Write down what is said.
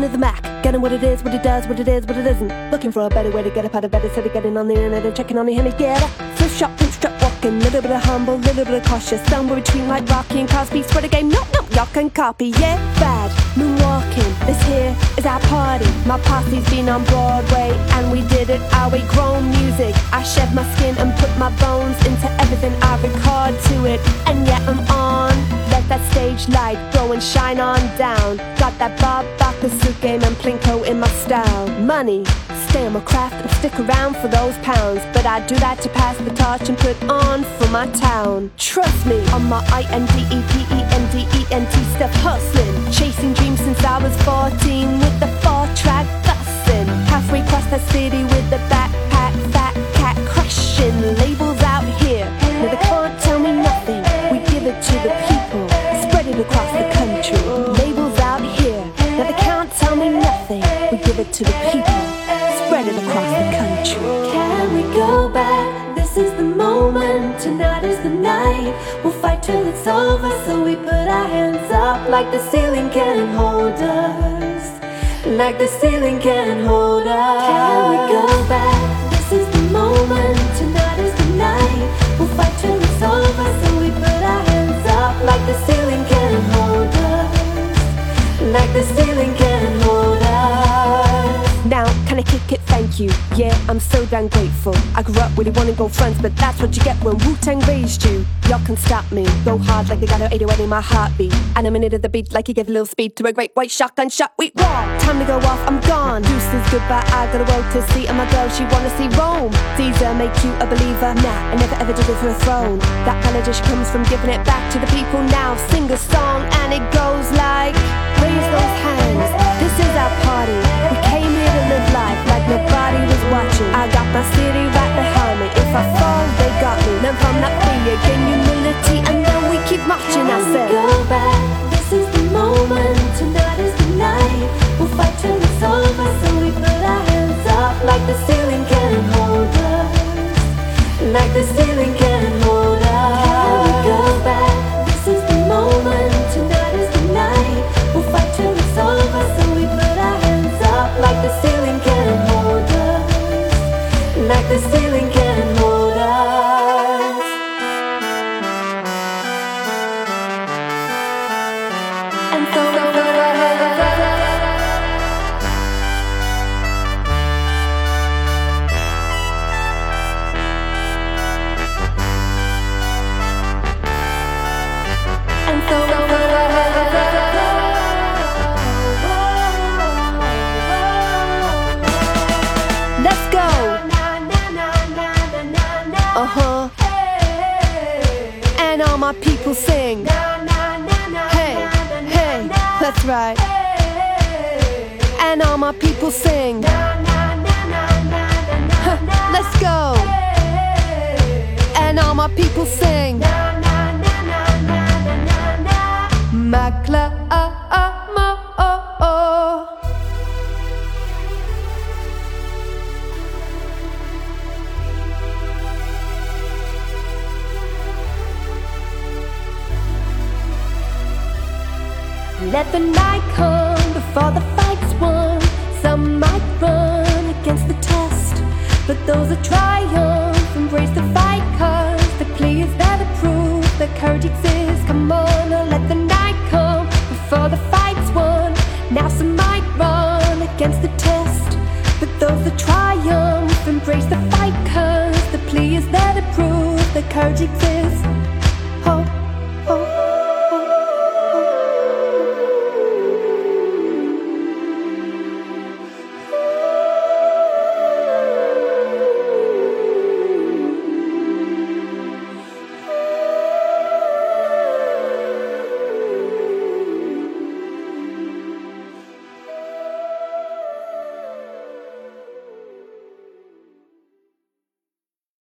of the Mac, getting what it is, what it does, what it is, what it isn't. Looking for a better way to get up out of bed instead of getting on the internet and checking on the hemi-getter. Thrift shop, bootstrap walking, little bit of humble, little bit of cautious. Somewhere between like Rocky and Cosby, spread the game, nope, y'all can copy, yeah, bad. Moonwalking, this here is our party. My posse's been on Broadway, and we did it our way. Grown music, I shed my skin and put my bones into everything I record to it. And yet I'm on, let that stage light go and shine on down. Got that Bob Barker suit game and Plinko in my style. Money, stay on my craft and stick around for those pounds, but I do that to pass the torch and put on for my town. Trust me, on my INDEPENDENT stuff, hustling, chasing dreams since I was 14 with the 4-track bustin'. Halfway across the city with the backpack, fat cat crashing. Labels out here, no they can't tell me nothing. We give it to the people, spread it across the country. Labels out here, no they can't tell me nothing. We give it to the people, spread it across the country. Can we go back? This is the moment, tonight is the night. We'll fight till it's over, so we put our hands up like the ceiling can't hold us. Like the ceiling can't hold us. Can we go back? This is the moment, tonight is the night. We'll fight till it's over, so we put our hands up like the ceiling can't hold us. Like the ceiling can't hold us. Now, can I kick it? Thank you. Yeah, I'm so damn grateful. I grew up really wanting gold fronts, but that's what you get when Wu-Tang raised you. Y'all can stop me. Go hard like they got an 808 in my heartbeat. And a minute of the beat like you give a little speed to a great white shotgun shot. We raw. Time to go off, I'm gone. Deuces, goodbye, I got a world to see. And my girl, she wanna see Rome. Caesar make you a believer. Nah, I never ever did it for a throne. That kind of dish comes from giving it back to the people now. Sing a song and it goes like, raise those hands, this is our party. We came here to live life like nobody was watching. I got my city right behind me. If I fall, they got me. Learn from that fear, gain humility, and then we keep marching. I said, go back, this is the moment, tonight is the night. We'll fight till it's over, so we put our hands up like the ceiling can't hold us. Like the ceiling can't hold us. Can we go back? This is the moment, tonight is the night. We'll fight till it's over, so we put our hands up like the ceiling can't hold us. Like the ceiling can't hold us. And so we put our hands up. And so we put our hands up. let's go. Uh-huh. And all my people sing. Hey, hey, that's right. And all my people sing. Huh, let's go. And all my people sing. Let the night come before the fight's won. Some might run against the test, but those that triumph embrace the fight, 'cause the plea is there to prove that courage exists. Come on, let the night come before the fight's won. Now some might run against the test, but those that triumph embrace the fight, 'cause the plea is there to prove that courage exists. Oh.